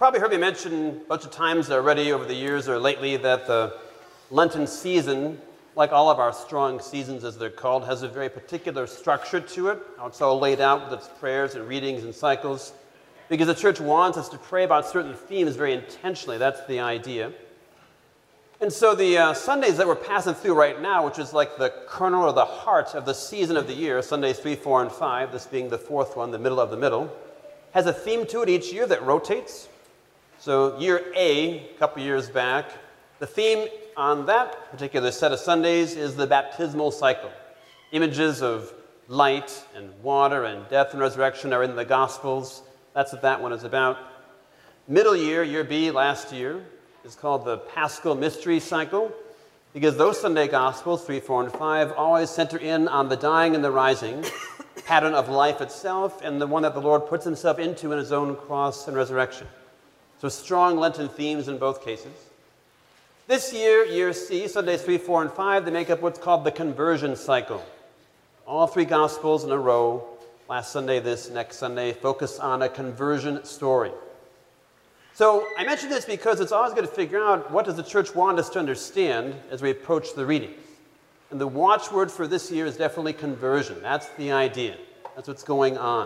probably heard me mention a bunch of times already over the years or lately that the Lenten season, like all of our strong seasons as they're called, has a very particular structure to it. How it's all laid out with its prayers and readings and cycles. Because the church wants us to pray about certain themes very intentionally. That's the idea. And so the Sundays that we're passing through right now, which is like the kernel or the heart of the season of the year, Sundays 3, 4, and 5, this being the fourth one, the middle of the middle, has a theme to it each year that rotates. So year A, a couple years back, the theme on that particular set of Sundays is the baptismal cycle. Images of light and water and death and resurrection are in the Gospels. That's what that one is about. Middle year, year B, last year, is called the Paschal Mystery Cycle, because those Sunday Gospels, 3, 4, and 5, always center in on the dying and the rising, pattern of life itself, and the one that the Lord puts himself into in his own cross and resurrection. So strong Lenten themes in both cases. This year, year C, Sundays 3, 4, and 5, they make up what's called the Conversion Cycle. All three Gospels in a row, last Sunday, this, next Sunday, focus on a conversion story. So I mention this because it's always good to figure out what does the church want us to understand as we approach the readings. And the watchword for this year is definitely conversion. That's the idea. That's what's going on.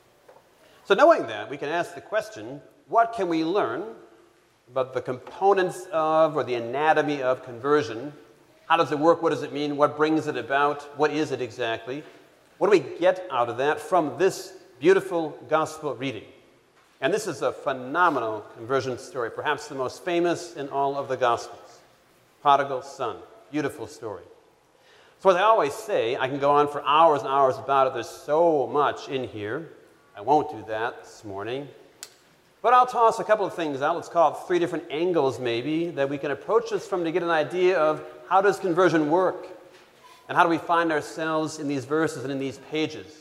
So knowing that, we can ask the question, what can we learn about the components of or the anatomy of conversion? How does it work? What does it mean? What brings it about? What is it exactly? What do we get out of that from this beautiful gospel reading? And this is a phenomenal conversion story, perhaps the most famous in all of the Gospels. Prodigal son, beautiful story. So as I always say, I can go on for hours and hours about it. There's so much in here. I won't do that this morning. But I'll toss a couple of things out. Let's call it 3 different angles maybe that we can approach this from to get an idea of how does conversion work? And how do we find ourselves in these verses and in these pages?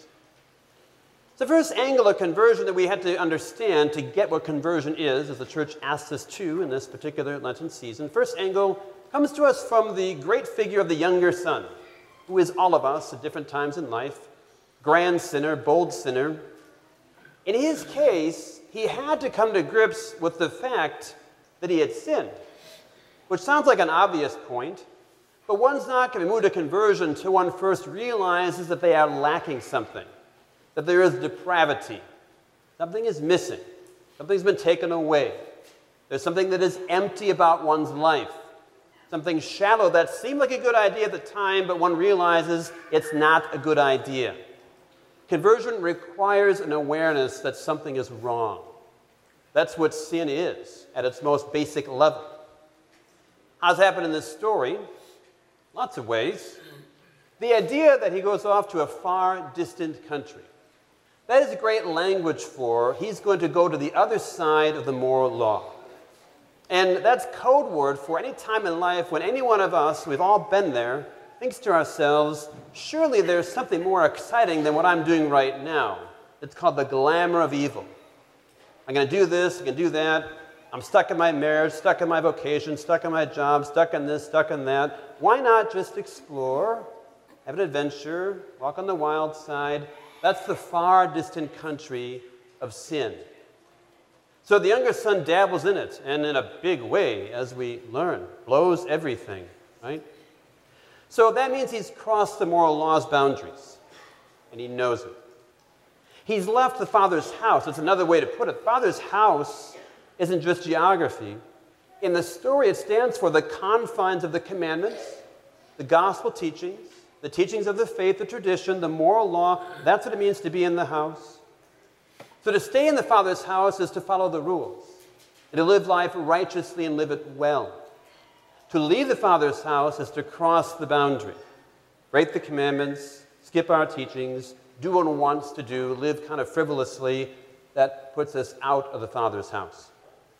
The first angle of conversion that we had to understand to get what conversion is, as the church asks us to in this particular Lenten season, first angle comes to us from the great figure of the younger son, who is all of us at different times in life, grand sinner, bold sinner. In his case, he had to come to grips with the fact that he had sinned, which sounds like an obvious point, but one's not going to move to conversion until one first realizes that they are lacking something. That there is depravity. Something is missing. Something's been taken away. There's something that is empty about one's life. Something shallow that seemed like a good idea at the time, but one realizes it's not a good idea. Conversion requires an awareness that something is wrong. That's what sin is at its most basic level. How's happened in this story? Lots of ways. The idea that he goes off to a far distant country. That is great language for he's going to go to the other side of the moral law. And that's code word for any time in life when any one of us, we've all been there, thinks to ourselves, surely there's something more exciting than what I'm doing right now. It's called the glamour of evil. I'm going to do this, I'm going to do that. I'm stuck in my marriage, stuck in my vocation, stuck in my job, stuck in this, stuck in that. Why not just explore, have an adventure, walk on the wild side? That's the far distant country of sin. So the younger son dabbles in it, and in a big way, as we learn, blows everything, right? So that means he's crossed the moral law's boundaries, and he knows it. He's left the Father's house. That's another way to put it. Father's house isn't just geography. In the story, it stands for the confines of the commandments, the gospel teachings, the teachings of the faith, the tradition, the moral law. That's what it means to be in the house. So to stay in the Father's house is to follow the rules, and to live life righteously and live it well. To leave the Father's house is to cross the boundary, break the commandments, skip our teachings, do what one wants to do, live kind of frivolously. That puts us out of the Father's house.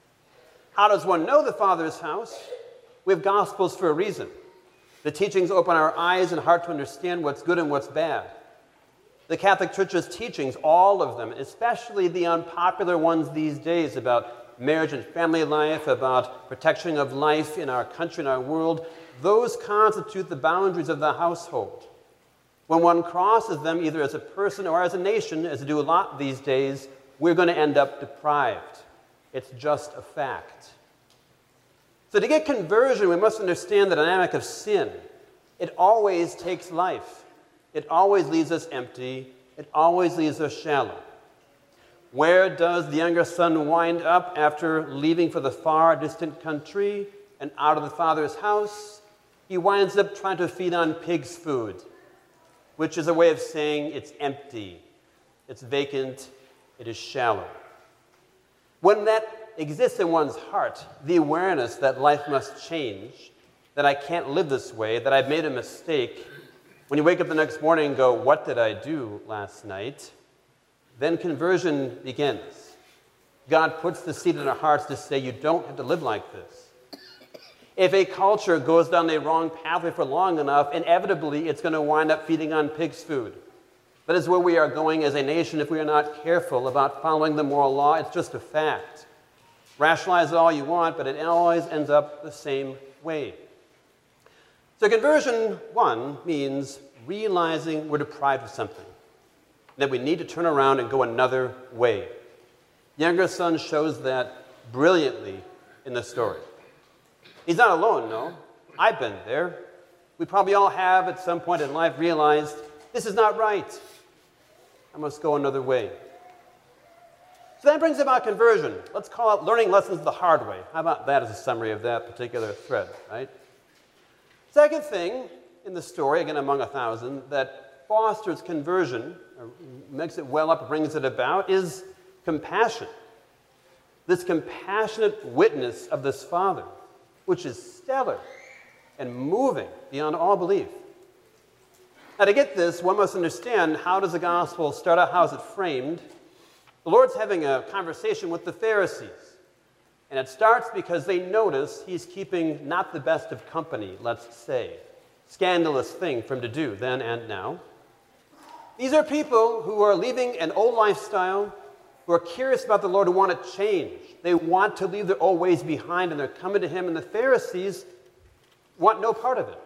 How does one know the Father's house? We have Gospels for a reason. The teachings open our eyes and heart to understand what's good and what's bad. The Catholic Church's teachings, all of them, especially the unpopular ones these days about marriage and family life, about protection of life in our country and our world, those constitute the boundaries of the household. When one crosses them, either as a person or as a nation, as they do a lot these days, we're going to end up deprived. It's just a fact. So to get conversion, we must understand the dynamic of sin. It always takes life. It always leaves us empty. It always leaves us shallow. Where does the younger son wind up after leaving for the far distant country and out of the father's house? He winds up trying to feed on pig's food, which is a way of saying it's empty, it's vacant, it is shallow. When that exists in one's heart, the awareness that life must change, that I can't live this way, that I've made a mistake, when you wake up the next morning and go, what did I do last night? Then conversion begins. God puts the seed in our hearts to say, you don't have to live like this. If a culture goes down a wrong pathway for long enough, inevitably it's going to wind up feeding on pig's food. That is where we are going as a nation if we are not careful about following the moral law. It's just a fact. Rationalize it all you want, but it always ends up the same way. So conversion, one, means realizing we're deprived of something, that we need to turn around and go another way. The younger son shows that brilliantly in the story. He's not alone, no. I've been there. We probably all have at some point in life realized, this is not right. I must go another way. So that brings about conversion. Let's call it learning lessons the hard way. How about that as a summary of that particular thread, right? Second thing in the story, again among 1,000, that fosters conversion, or makes it well up, brings it about, is compassion. This compassionate witness of this father, which is stellar and moving beyond all belief. Now to get this, one must understand, how does the gospel start out? How is it framed? The Lord's having a conversation with the Pharisees. And it starts because they notice he's keeping not the best of company, let's say. Scandalous thing for him to do then and now. These are people who are leaving an old lifestyle, who are curious about the Lord, who want to change. They want to leave their old ways behind, and they're coming to him, and the Pharisees want no part of it.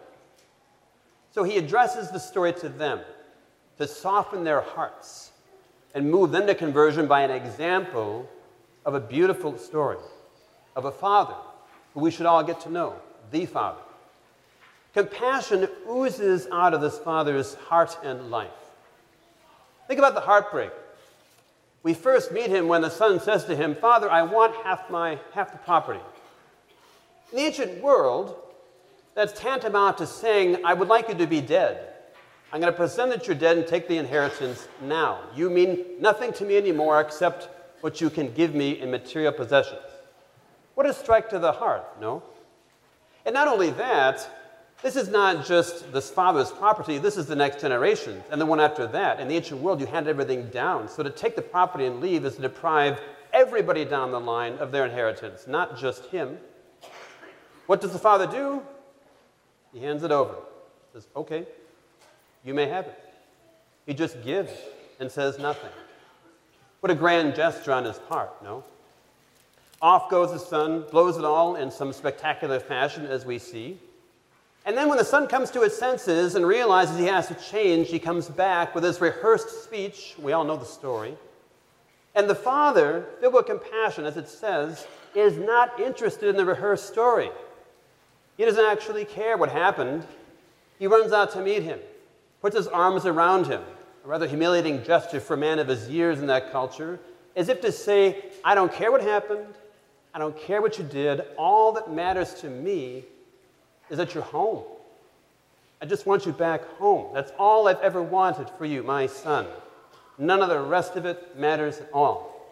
So he addresses the story to them, to soften their hearts and move them to conversion by an example of a beautiful story of a father who we should all get to know, the Father. Compassion oozes out of this father's heart and life. Think about the heartbreak. We first meet him when the son says to him, Father, I want half the property. In the ancient world, that's tantamount to saying, I would like you to be dead. I'm going to pretend that you're dead and take the inheritance now. You mean nothing to me anymore except what you can give me in material possessions. What a strike to the heart, no? And not only that, this is not just this father's property, this is the next generation, and the one after that. In the ancient world, you handed everything down. So to take the property and leave is to deprive everybody down the line of their inheritance, not just him. What does the father do? He hands it over. Says, okay, you may have it. He just gives and says nothing. What a grand gesture on his part, no? Off goes the son, blows it all in some spectacular fashion, as we see. And then when the son comes to his senses and realizes he has to change, he comes back with his rehearsed speech. We all know the story. And the father, filled with compassion, as it says, is not interested in the rehearsed story. He doesn't actually care what happened. He runs out to meet him, puts his arms around him, a rather humiliating gesture for a man of his years in that culture, as if to say, I don't care what happened. I don't care what you did. All that matters to me is that you're home. I just want you back home. That's all I've ever wanted for you, my son. None of the rest of it matters at all.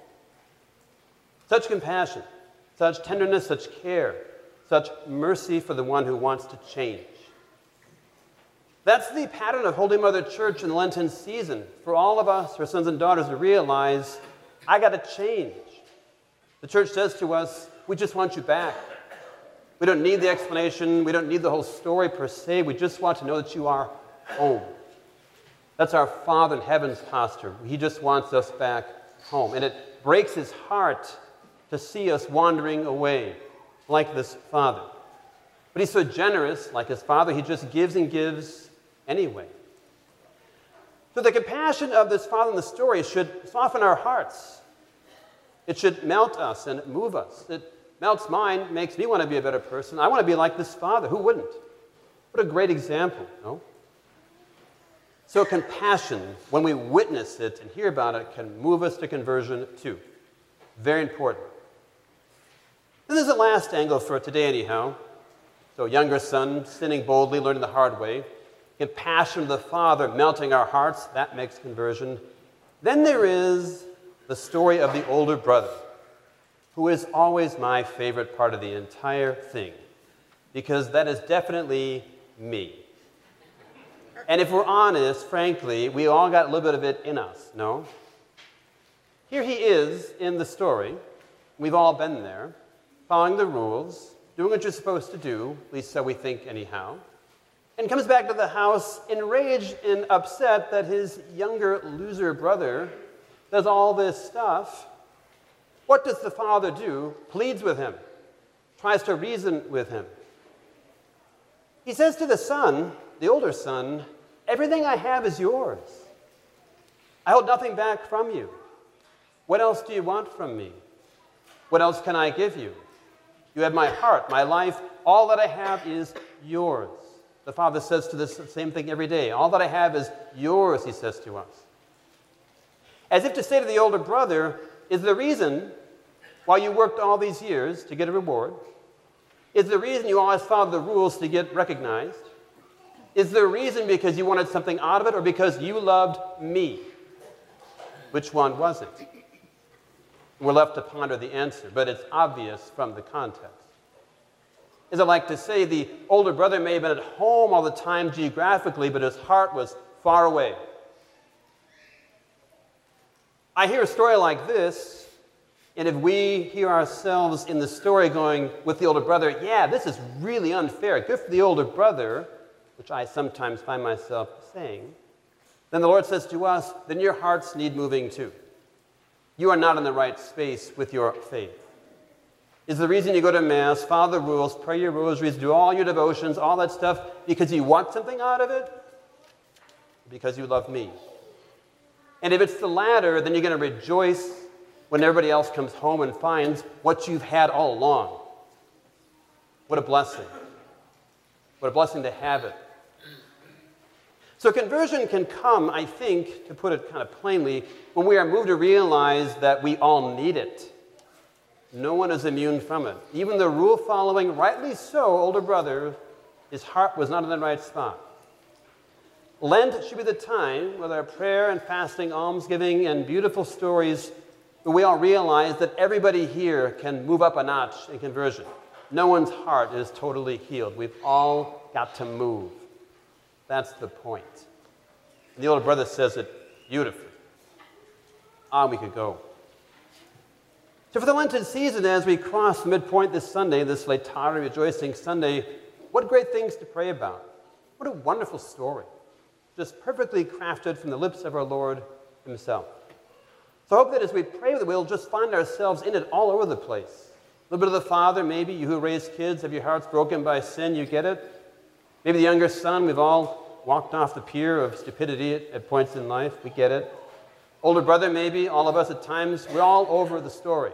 Such compassion, such tenderness, such care, such mercy for the one who wants to change. That's the pattern of Holy Mother Church in the Lenten season. For all of us, her sons and daughters, to realize, I got to change. The church says to us, we just want you back. We don't need the explanation. We don't need the whole story per se. We just want to know that you are home. That's our Father in heaven's posture. He just wants us back home. And it breaks his heart to see us wandering away like this father. But he's so generous, like his father, he just gives and gives anyway. So the compassion of this father in the story should soften our hearts. It should melt us and move us. It melts mine, makes me want to be a better person. I want to be like this father. Who wouldn't? What a great example, no? So compassion, when we witness it and hear about it, can move us to conversion too. Very important. This is the last angle for today anyhow. So younger son, sinning boldly, learning the hard way. Compassion of the Father melting our hearts, that makes conversion. Then there is the story of the older brother, who is always my favorite part of the entire thing, because that is definitely me. And if we're honest, frankly, we all got a little bit of it in us, no? Here he is in the story. We've all been there, following the rules, doing what you're supposed to do, at least so we think anyhow, and comes back to the house enraged and upset that his younger loser brother does all this stuff. What does the father do? Pleads with him, tries to reason with him. He says to the son, the older son, "Everything I have is yours. I hold nothing back from you. What else do you want from me? What else can I give you? You have my heart, my life. All that I have is yours." The father says to this same thing every day. All that I have is yours, he says to us. As if to say to the older brother, is the reason why you worked all these years to get a reward? Is the reason you always followed the rules to get recognized? Is the reason because you wanted something out of it or because you loved me? Which one was it? We're left to ponder the answer, but it's obvious from the context. Is it like to say the older brother may have been at home all the time geographically, but his heart was far away? I hear a story like this, and if we hear ourselves in the story going with the older brother, yeah, this is really unfair, good for the older brother, which I sometimes find myself saying, then the Lord says to us, then your hearts need moving too. You are not in the right space with your faith. Is the reason you go to Mass, follow the rules, pray your rosaries, do all your devotions, all that stuff, because you want something out of it? Because you love me. And if it's the latter, then you're going to rejoice when everybody else comes home and finds what you've had all along. What a blessing. What a blessing to have it. So conversion can come, I think, to put it kind of plainly, when we are moved to realize that we all need it. No one is immune from it. Even the rule-following, rightly so, older brother, his heart was not in the right spot. Lent should be the time with our prayer and fasting, almsgiving, and beautiful stories where we all realize that everybody here can move up a notch in conversion. No one's heart is totally healed. We've all got to move. That's the point. And the older brother says it beautifully. On we could go. So for the Lenten season, as we cross the midpoint this Sunday, this Laetare Rejoicing Sunday, what great things to pray about. What a wonderful story. Just perfectly crafted from the lips of our Lord himself. So I hope that as we pray with it, we'll just find ourselves in it all over the place. A little bit of the father, maybe, you who raise kids, have your hearts broken by sin, you get it. Maybe the younger son, we've all walked off the pier of stupidity at points in life, we get it. Older brother, maybe, all of us at times, we're all over the story.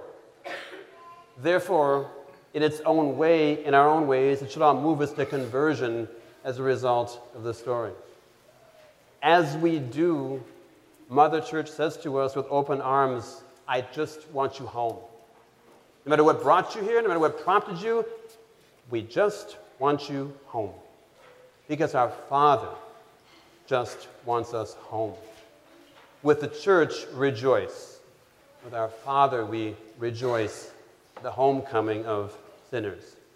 Therefore, in its own way, in our own ways, it should all move us to conversion as a result of the story. As we do, Mother Church says to us with open arms, I just want you home. No matter what brought you here, no matter what prompted you, we just want you home. Because our Father just wants us home. With the church, rejoice. With our Father, we rejoice, the homecoming of sinners.